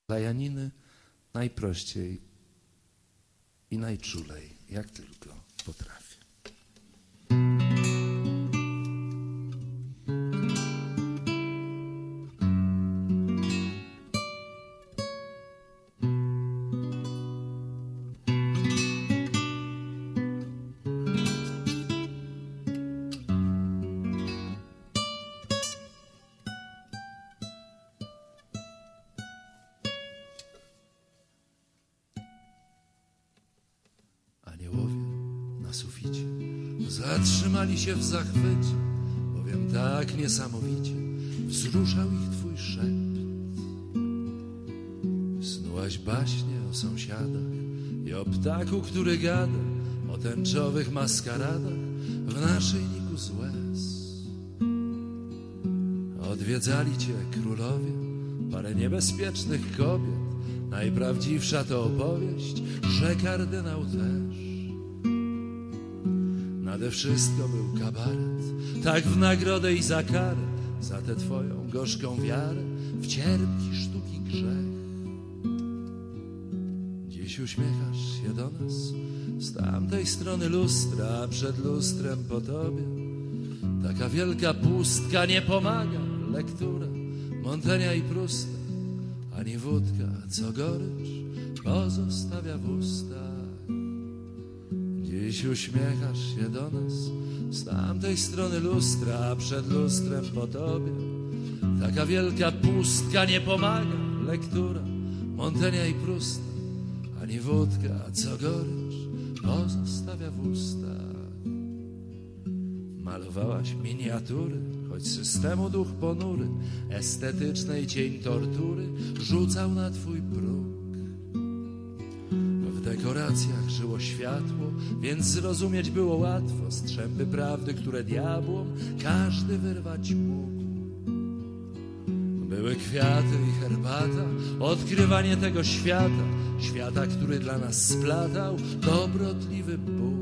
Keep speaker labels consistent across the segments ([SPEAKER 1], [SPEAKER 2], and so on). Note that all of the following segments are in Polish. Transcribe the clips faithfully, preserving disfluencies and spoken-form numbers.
[SPEAKER 1] Dla Janiny najprościej i najczulej, jak tylko potrafię. Aniołowie na suficie zatrzymali się w zachwycie, bowiem tak niesamowicie wzruszał ich twój szept. Snułaś baśnie o sąsiadach i o ptaku, który gada o tęczowych maskaradach w naszyjniku z łez. Odwiedzali cię królowie, parę niebezpiecznych kobiet. Najprawdziwsza to opowieść, że kardynał też. Nade wszystko był kabaret, tak w nagrodę i za karę, za tę twoją gorzką wiarę w cierpki sztuki grzech. Dziś uśmiechasz się do nas z tamtej strony lustra, a przed lustrem po tobie taka wielka pustka. Nie pomaga lektura Montaigne'a i Prousta, ani wódka, co gorycz pozostawia w ustach. Dziś uśmiechasz się do nas z tamtej strony lustra, a przed lustrem po tobie taka wielka pustka. Nie pomaga lektura Montaigne'a i Prousta, ani wódka, co gorycz pozostawia w ustach. Malowałaś miniatury, choć systemu duch ponury, estetycznej cień tortury rzucał na twój próg. W dekoracjach żyło światło, więc zrozumieć było łatwo strzępy prawdy, które diabłom każdy wyrwać mógł. Były kwiaty i herbata, odkrywanie tego świata, świata, który dla nas splatał dobrotliwy Bóg.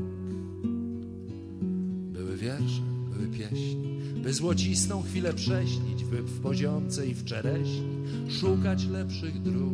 [SPEAKER 1] Były wiersze, były pieśni, by złocistą chwilę prześnić, by w poziomce i w czereśni szukać lepszych dróg.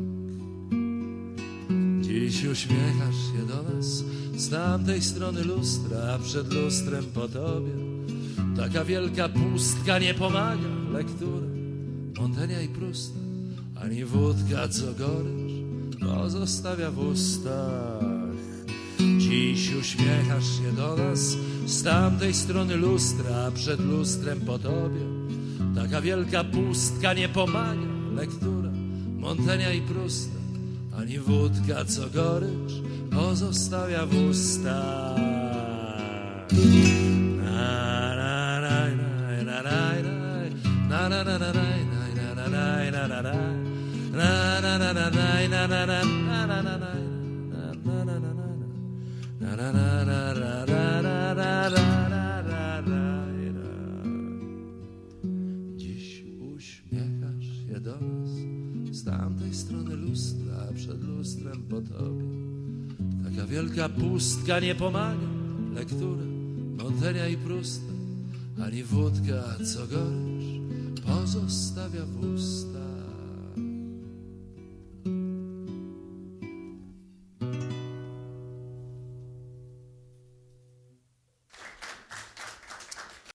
[SPEAKER 1] Dziś uśmiechasz się do nas z tamtej strony lustra, a przed lustrem po tobie taka wielka pustka. Nie pomaga lektura Montaigne'a i Prousta, ani wódka, co gorycz pozostawia w ustach. Dziś uśmiechasz się do nas z tamtej strony lustra, a przed lustrem po tobie taka wielka pustka. Nie pomaga lektura Montaigne'a i Prousta, ani wódka, co gorycz pozostawia w ustach. Na na na na na na na na na na na Dziś uśmiechasz się do nas z tamtej strony lustra, a przed lustrem po tobie taka wielka pustka. Nie pomaga lektura Montaigne'a i Prousta, ani wódka, co gorycz pozostawia w ustach.